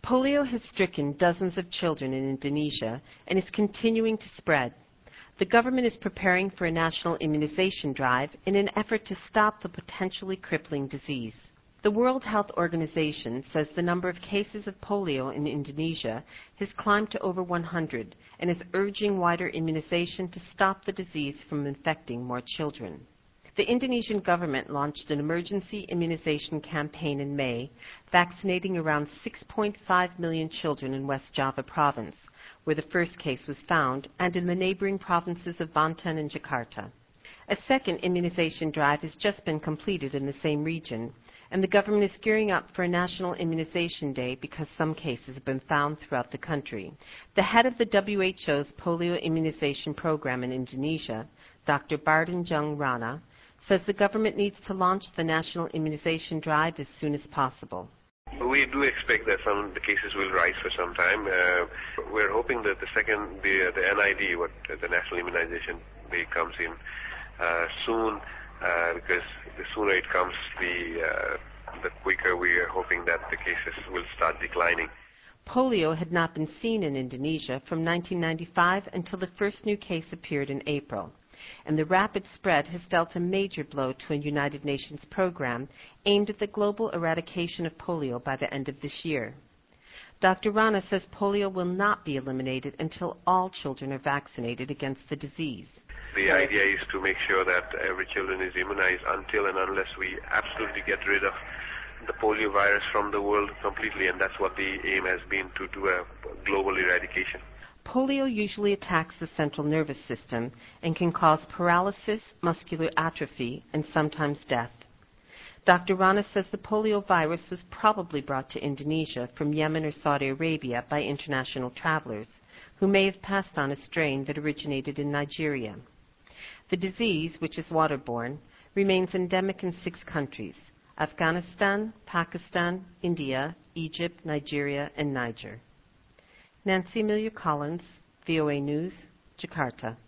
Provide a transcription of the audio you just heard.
Polio has stricken dozens of children in Indonesia and is continuing to spread. The government is preparing for a national immunization drive in an effort to stop the potentially crippling disease. The World Health Organization says the number of cases of polio in Indonesia has climbed to over 100 and is urging wider immunization to stop the disease from infecting more children. The Indonesian government launched an emergency immunization campaign in May, vaccinating around 6.5 million children in West Java province, where the first case was found, and in the neighboring provinces of Banten and Jakarta. A second immunization drive has just been completed in the same region, and the government is gearing up for a national immunization day because some cases have been found throughout the country. The head of the WHO's polio immunization program in Indonesia, Dr. Bardhanjung Rana, says the government needs to launch the national immunization drive as soon as possible. We do expect that some of the cases will rise for some time. We're hoping that the NID, the National Immunization Day, comes in soon, because the sooner it comes, the quicker we are hoping that the cases will start declining. Polio had not been seen in Indonesia from 1995 until the first new case appeared in April, and the rapid spread has dealt a major blow to a United Nations program aimed at the global eradication of polio by the end of this year. Dr. Rana says polio will not be eliminated until all children are vaccinated against the disease. The idea is to make sure that every children is immunized until and unless we absolutely get rid of the polio virus from the world completely, and that's what the aim has been, to do a global eradication. Polio usually attacks the central nervous system and can cause paralysis, muscular atrophy, and sometimes death. Dr. Rana says the polio virus was probably brought to Indonesia from Yemen or Saudi Arabia by international travelers, who may have passed on a strain that originated in Nigeria. The disease, which is waterborne, remains endemic in 6 countries: Afghanistan, Pakistan, India, Egypt, Nigeria, and Niger. Nancy Amelia Collins, VOA News, Jakarta.